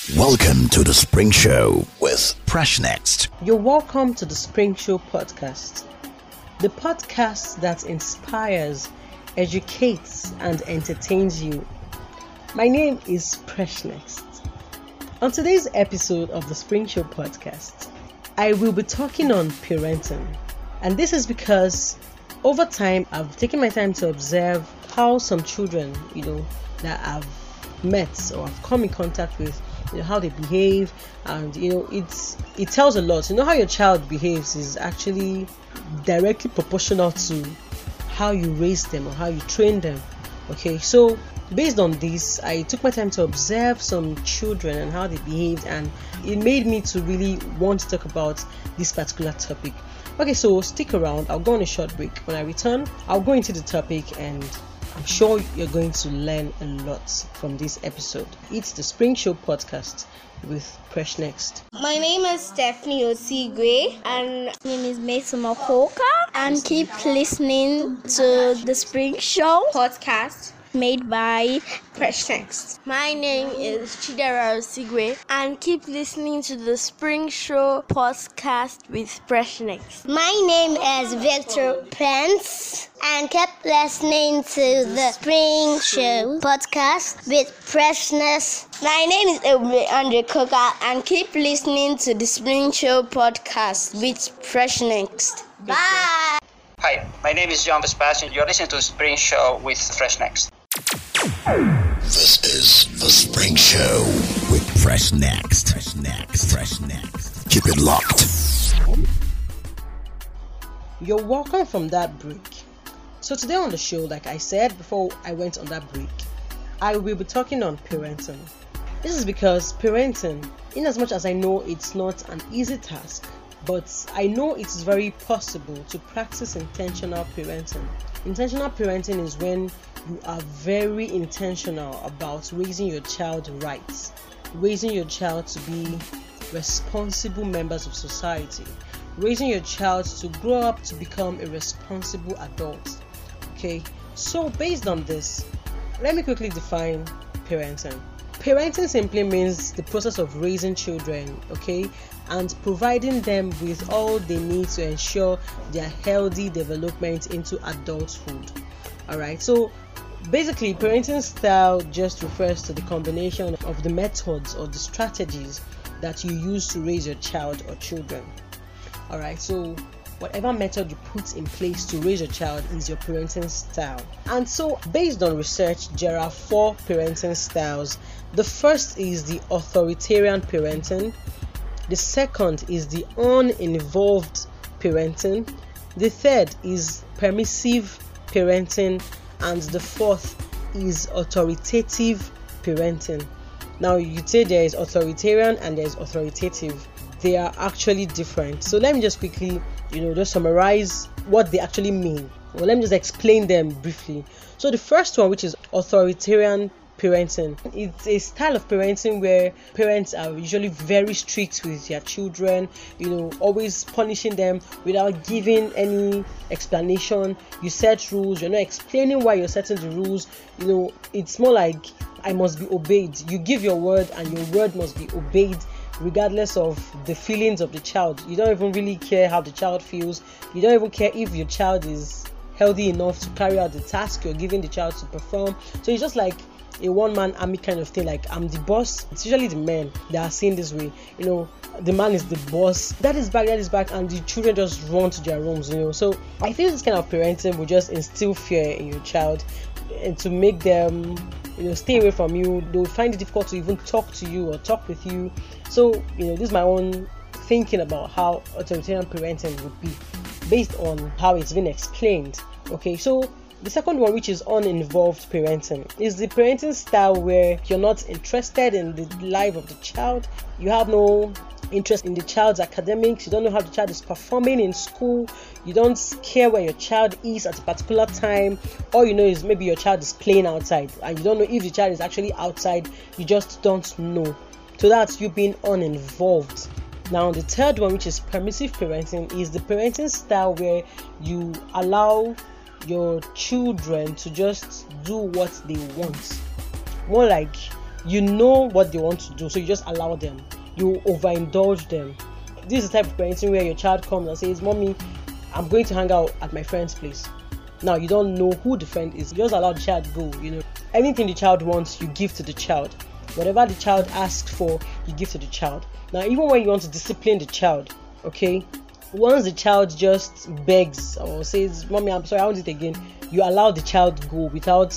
Welcome to the Spring Show with Fresh Next. You're welcome to the Spring Show podcast, the podcast that inspires, educates, and entertains you. My name is Fresh Next. On today's episode of the Spring Show podcast, I will be talking on parenting. And this is because over time, I've taken my time to observe how some children, that I've met or I've come in contact with, how they behave, and it tells a lot. How your child behaves is actually directly proportional to how you raise them or how you train them. Okay, so based on this, I took my time to observe some children and how they behaved, and it made me to really want to talk about this particular topic. Okay, so stick around. I'll go on a short break. When I return, I'll go into the topic, and I'm sure you're going to learn a lot from this episode. It's the Spring Show podcast with Fresh Next. My name is Stephanie Osigwe, and my name is Mason Makoka, and keep listening to the Spring Show podcast made by Fresh Next. My name is Chidera Osigwe, and keep listening to the Spring Show podcast with Fresh Next. My name is Victor Pence, and keep listening to the Spring Show podcast with Freshness. My name is Andre Koka, and keep listening to the Spring Show podcast with Fresh Next. Bye! Hi, my name is John Vespasian. You're listening to Spring Show with Fresh Next. This is the Spring Show with Fresh Next. Fresh Next. Keep it locked. You're welcome from that break. So today on the show, like I said before I went on that break, I will be talking on parenting. This is because parenting, in as much as I know it's not an easy task, but I know it's very possible to practice intentional parenting. Intentional parenting is when you are very intentional about raising your child right, raising your child to be responsible members of society, raising your child to grow up to become a responsible adult. Okay, so based on this, let me quickly define parenting. Parenting simply means the process of raising children, okay, and providing them with all they need to ensure their healthy development into adulthood. Alright, so basically parenting style just refers to the combination of the methods or the strategies that you use to raise your child or children. Alright, so whatever method you put in place to raise your child is your parenting style. And so based on research, there are 4 parenting styles. The first is the authoritarian parenting. The second is the uninvolved parenting. The third is permissive parenting. And the fourth is authoritative parenting. Now you say there is authoritarian and there is authoritative. They are actually different. So let me just quickly, just summarize what they actually mean. Well, let me just explain them briefly. So the first one, which is authoritarian parenting, it's a style of parenting where parents are usually very strict with their children, always punishing them without giving any explanation. You set rules, you're not explaining why you're setting the rules. It's more like I must be obeyed. You give your word and your word must be obeyed regardless of the feelings of the child. You don't even really care how the child feels. You don't even care if your child is healthy enough to carry out the task you're giving the child to perform. So it's just like a one-man army kind of thing. Like, I'm the boss. It's usually the men that are seen this way. The man is the boss. That is back, and the children just run to their rooms. So I feel this kind of parenting will just instill fear in your child and to make them stay away from you. They'll find it difficult to even talk to you or talk with you. So this is my own thinking about how authoritarian parenting would be based on how it's been explained. Okay, so the second one, which is uninvolved parenting, is the parenting style where you're not interested in the life of the child. You have no interest in the child's academics. You don't know how the child is performing in school. You don't care where your child is at a particular time. All you know is maybe your child is playing outside, and you don't know if the child is actually outside. You just don't know. So that's you being uninvolved. Now, the third one, which is permissive parenting, is the parenting style where you allow your children to just do what they want. More like you know what they want to do, so you just allow them. You overindulge them. This is the type of parenting where your child comes and says, "Mommy, I'm going to hang out at my friend's place." Now you don't know who the friend is. You just allow the child go. Anything the child wants, you give to the child. Whatever the child asks for, you give to the child. Now, even when you want to discipline the child, okay, once the child just begs or says, "Mommy, I'm sorry, I want it again," you allow the child go without,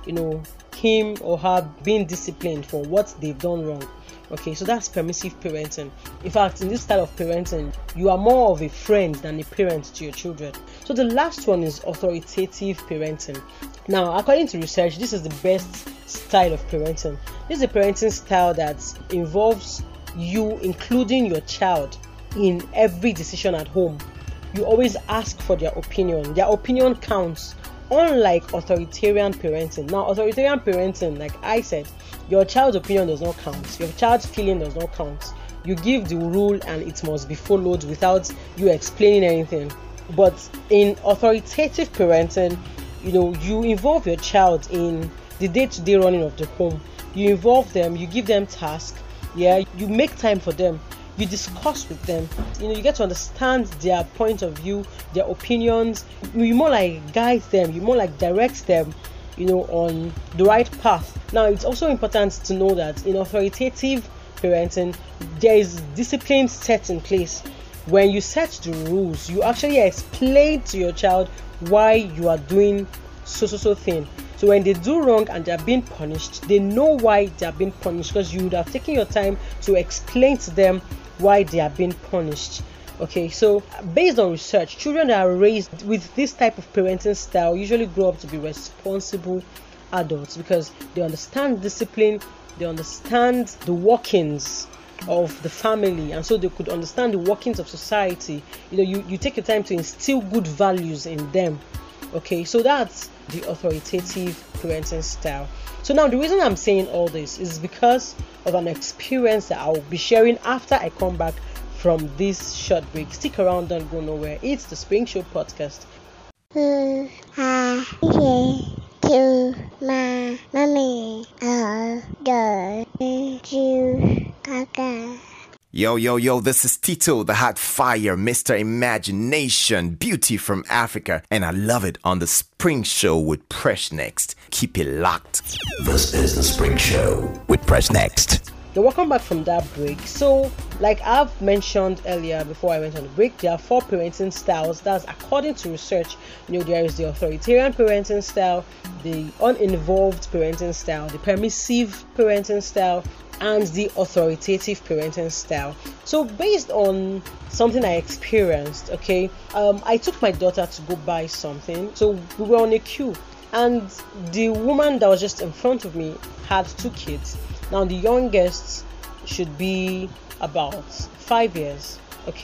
him or her being disciplined for what they've done wrong. Okay, so that's permissive parenting. In fact, in this style of parenting, you are more of a friend than a parent to your children. So the last one is authoritative parenting. Now, according to research, this is the best style of parenting. This is a parenting style that involves you including your child in every decision at home. You always ask for their opinion. Their opinion counts. Unlike authoritarian parenting. Now, authoritarian parenting, like I said, your child's opinion does not count. Your child's feeling does not count. You give the rule and it must be followed without you explaining anything. But in authoritative parenting, you involve your child in the day-to-day running of the home. You involve them, you give them tasks, you make time for them. You discuss with them, you get to understand their point of view, their opinions. You more like guide them, you more like direct them, on the right path. Now, it's also important to know that in authoritative parenting, there is discipline set in place. When you set the rules, you actually explain to your child why you are doing so thing. So when they do wrong and they are being punished, they know why they are being punished, because you would have taken your time to explain to them why they are being punished. Okay, so based on research, children that are raised with this type of parenting style usually grow up to be responsible adults, because they understand discipline, they understand the workings of the family, and so they could understand the workings of society. You take your time to instill good values in them. Okay, so that's the authoritative parenting style. So now the reason I'm saying all this is because of an experience that I'll be sharing after I come back from this short break. Stick around, don't go nowhere. It's the Spring Show podcast. To my mommy, Yo, this is Tito, the hot fire, Mr. Imagination, beauty from Africa, and I love it on the Spring Show with Fresh Next. Keep it locked. This is the Spring Show with Fresh Next. So welcome back from that break. So, like I've mentioned earlier before I went on the break, there are 4 parenting styles. That's according to research. There is the authoritarian parenting style, the uninvolved parenting style, the permissive parenting style, and the authoritative parenting style. So based on something I experienced, I took my daughter to go buy something. So we were on a queue, and the woman that was just in front of me had 2 kids. Now the youngest should be about 5 years,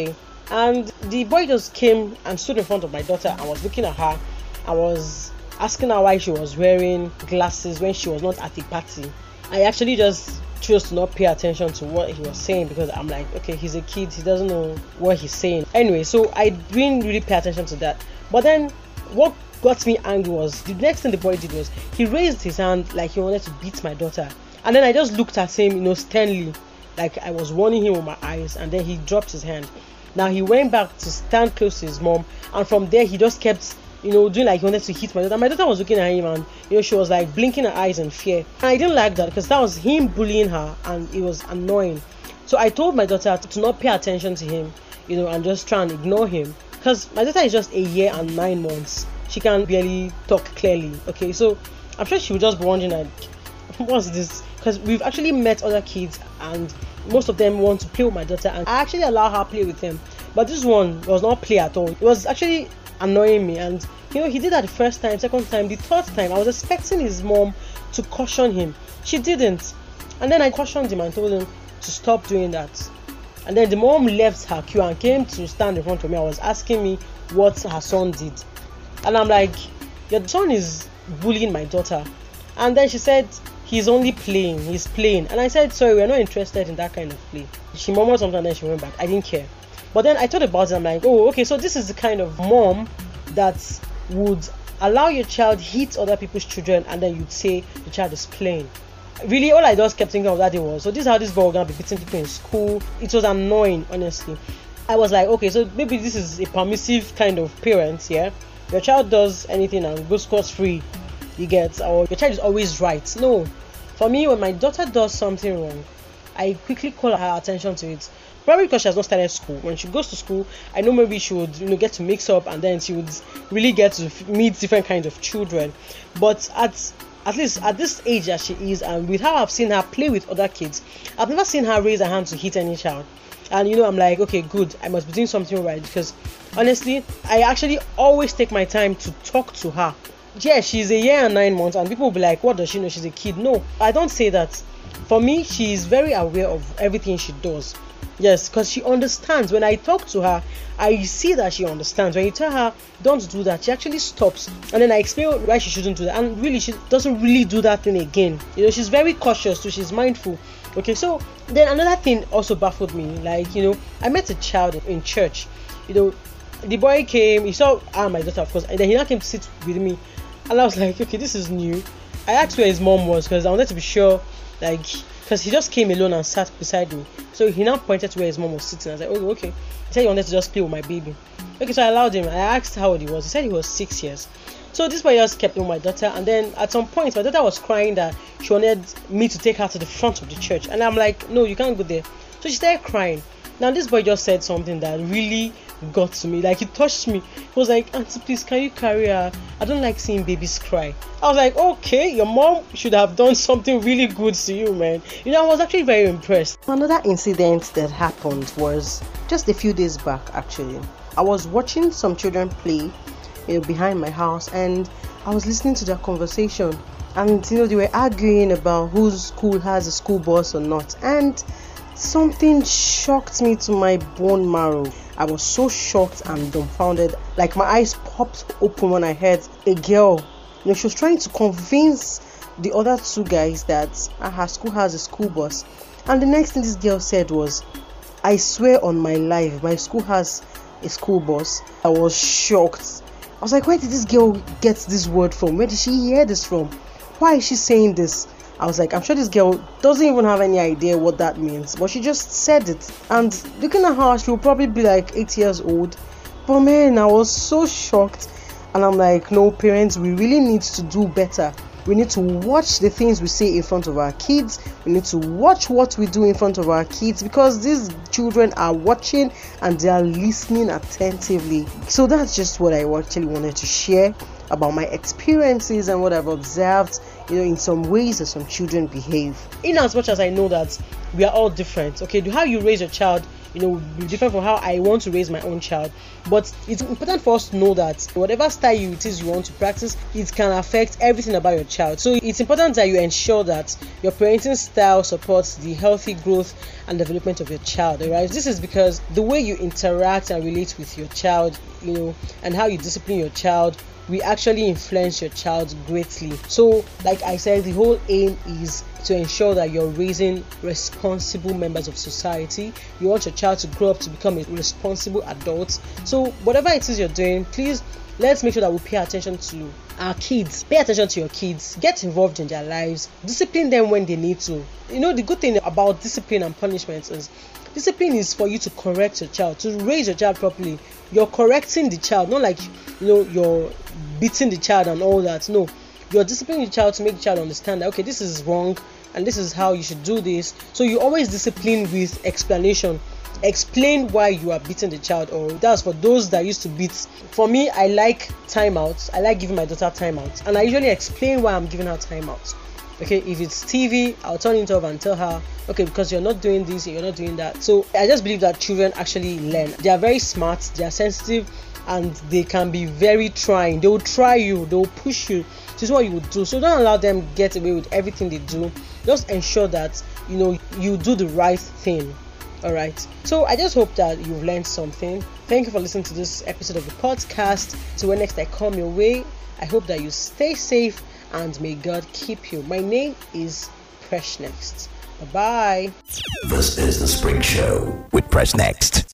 and the boy just came and stood in front of my daughter and was looking at her. I was asking her why she was wearing glasses when she was not at a party. I actually just chose to not pay attention to what he was saying, because I'm like, okay, he's a kid, he doesn't know what he's saying. Anyway, so I didn't really pay attention to that. But then what got me angry was the next thing the boy did was he raised his hand like he wanted to beat my daughter. And then I just looked at him, sternly, like I was warning him with my eyes, and then he dropped his hand. Now he went back to stand close to his mom, and from there he just kept doing like he wanted to hit my daughter. My daughter was looking at him, and she was like blinking her eyes in fear. And I didn't like that, because that was him bullying her, and it was annoying. So I told my daughter to not pay attention to him, and just try and ignore him, because my daughter is just 1 year and 9 months. She can barely talk clearly. So I'm sure she would just be wondering, like, what's this? Because we've actually met other kids, and most of them want to play with my daughter, and I actually allow her play with them. But this one was not play at all. It was actually annoying me, and he did that the first time, second time, the third time. I was expecting his mom to caution him. She didn't, and then I cautioned him and told him to stop doing that. And then the mom left her queue and came to stand in front of me. I was asking me what her son did, and I'm like, your son is bullying my daughter. And then she said, he's only playing, he's playing. And I said, sorry, we're not interested in that kind of play. She murmured something and then she went back. I didn't care. But then I thought about it. I'm like, oh, okay, so this is the kind of mom that would allow your child hit other people's children, and then you'd say the child is playing. really all I just kept thinking of that day was, so this is how this boy was gonna be beating people in school. It was annoying, honestly. I was like, okay, so maybe this is a permissive kind of parent, yeah? Your child does anything and goes scot free, you get, or your child is always right. No. For me, when my daughter does something wrong, I quickly call her attention to it. Probably because she has not started school. When she goes to school, I know maybe she would, get to mix up, and then she would really get to meet different kinds of children. But at least at this age that she is, and with how I've seen her play with other kids, I've never seen her raise her hand to hit any child. And I'm like, okay, good, I must be doing something right, because honestly, I actually always take my time to talk to her. Yeah, she's a year and 9 months, and people will be like, what does she know? She's a kid. No, I don't say that. For me, she is very aware of everything she does. Yes, because she understands. When I talk to her, I see that she understands. When you tell her, don't do that, she actually stops. And then I explain why she shouldn't do that. And really, she doesn't really do that thing again. She's very cautious too. She's mindful. Okay, so then another thing also baffled me. Like, I met a child in church. The boy came, he saw my daughter, of course, and then he now came to sit with me. And I was like, okay, this is new. I asked where his mom was, because I wanted to be sure, because he just came alone and sat beside me. So he now pointed to where his mom was sitting. I was like, oh, okay. He said he wanted to just play with my baby. Okay, so I allowed him. I asked how old he was. He said he was 6 years. So this boy just kept with my daughter. And then at some point, my daughter was crying that she wanted me to take her to the front of the church. And I'm like, no, you can't go there. So she started crying. Now this boy just said something that really got to me. Like, he touched me. He was like, auntie, please, can you carry her? I don't like seeing babies cry. I was like, okay, your mom should have done something really good to you, man. I was actually very impressed. Another incident that happened was just a few days back, actually. I was watching some children play behind my house, and I was listening to their conversation, and they were arguing about whose school has a school bus or not, and something shocked me to my bone marrow. I was so shocked and dumbfounded. Like, my eyes popped open when I heard a girl. She was trying to convince the other two guys that her school has a school bus. And the next thing this girl said was, I swear on my life, my school has a school bus. I was shocked. I was like, where did this girl get this word from? Where did she hear this from? Why is she saying this? I was like, I'm sure this girl doesn't even have any idea what that means, but she just said it. And looking at her, she will probably be like 8 years old. But man, I was so shocked. And I'm like, no, parents, we really need to do better. We need to watch the things we say in front of our kids. We need to watch what we do in front of our kids, because these children are watching and they are listening attentively. So that's just what I actually wanted to share about my experiences and what I've observed, in some ways that some children behave. In as much as I know that we are all different, okay, how you raise your child, will be different from how I want to raise my own child. But it's important for us to know that whatever style it is you want to practice, it can affect everything about your child. So it's important that you ensure that your parenting style supports the healthy growth and development of your child, alright? This is because the way you interact and relate with your child, and how you discipline your child will actually influence your child greatly. So, like I said, the whole aim is to ensure that you're raising responsible members of society. You want your child to grow up to become a responsible adult. So, whatever it is you're doing, please, let's make sure that we pay attention to our kids. Pay attention to your kids. Get involved in their lives. Discipline them when they need to. The good thing about discipline and punishment is discipline is for you to correct your child, to raise your child properly. You're correcting the child, not like you're beating the child and all that. No, you're disciplining the child to make the child understand that, okay, this is wrong and this is how you should do this. So you always discipline with explanation. Explain why you are beating the child, or that's for those that used to beat. For me, I like timeouts. I like giving my daughter timeouts, and I usually explain why I'm giving her timeouts. Okay, if it's TV, I'll turn it off and tell her, okay, because you're not doing this, you're not doing that. So I just believe that children actually learn. They are very smart, they are sensitive, and they can be very trying. They will try you, they will push you. This is what you would do. So don't allow them get away with everything they do. Just ensure that you do the right thing. Alright, so I just hope that you've learned something. Thank you for listening to this episode of the podcast. So when next I come your way, I hope that you stay safe and may God keep you. My name is Presh Next. Bye-bye. This is The Spring Show with Presh Next.